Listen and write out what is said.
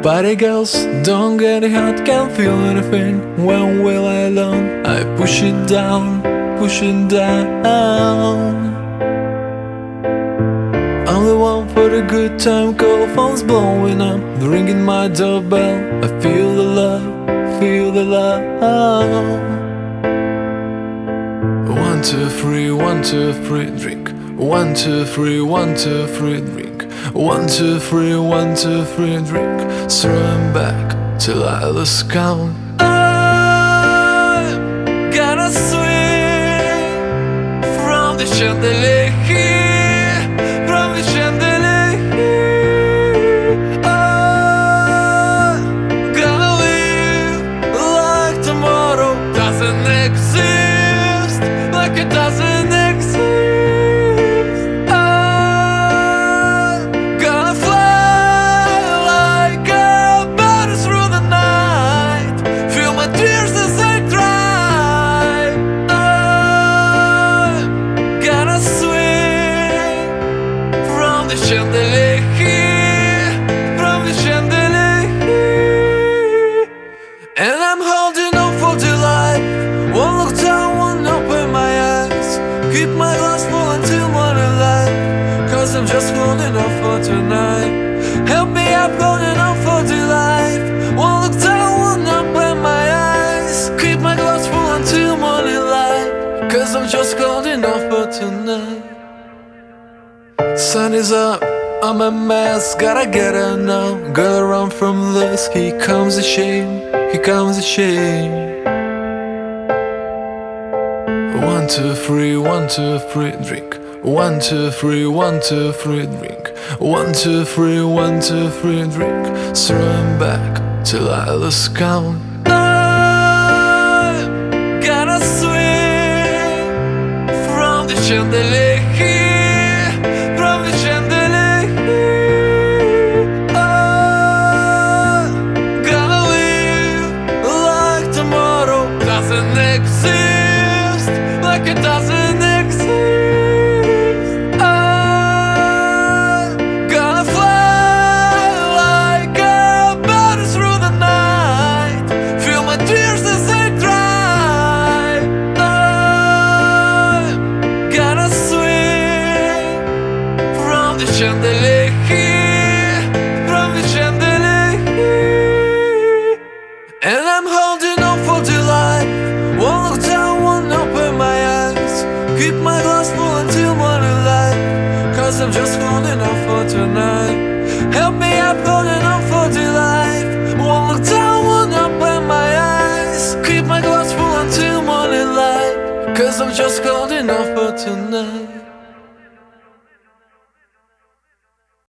Party girls, don't get it hot, can't feel anything. When will I alone? I push it down, push it down. I'm the one for the good time, call phone's blowing up, ringing my doorbell. I feel the love, feel the love. 1, 2, 3, 1, 2, 3, drink. 1, 2, 3, 1, 2, 3, drink. 1, 2, 3, 1, 2, 3, drink. Throwing back till I lose count. I'm gonna swing from the chandelier here, from the chandelier here. I'm gonna live like tomorrow doesn't exist, like it doesn't exist. Chandelier here, from the chandelier here. And I'm holding on for dear life. Won't look down, won't open my eyes. Keep my glass full until morning light, 'cause I'm just holding on for tonight. Help me up, holding on for dear life. Won't look down, won't open my eyes. Keep my glass full until morning light, 'cause I'm just holding on for tonight. Sun is up, I'm a mess, gotta get out now, gotta run from this. Here comes the shame, here comes the shame. 1, 2, 3, 1, 2, 3, drink. 1, 2, 3, 1, 2, 3, drink. 1, 2, 3, 1, 2, 3, drink. Throwing back till I lose count. I'm gonna swing from the chandelier here, from the chandelier here. I'm gonna live like tomorrow doesn't exist, like it doesn't exist. I'm gonna fly like a bird through the night, feel my tears as they dry. I'm gonna swing from the chandelier here, from the chandelier here. And I'm holding on for dear life. Won't look down, won't open my eyes. Keep my glass full until morning light, 'cause I'm just holding on for tonight. Help me up, holding on for dear life. Won't look down, won't open my eyes. Keep my glass full until morning light, 'cause I'm just holding on for tonight.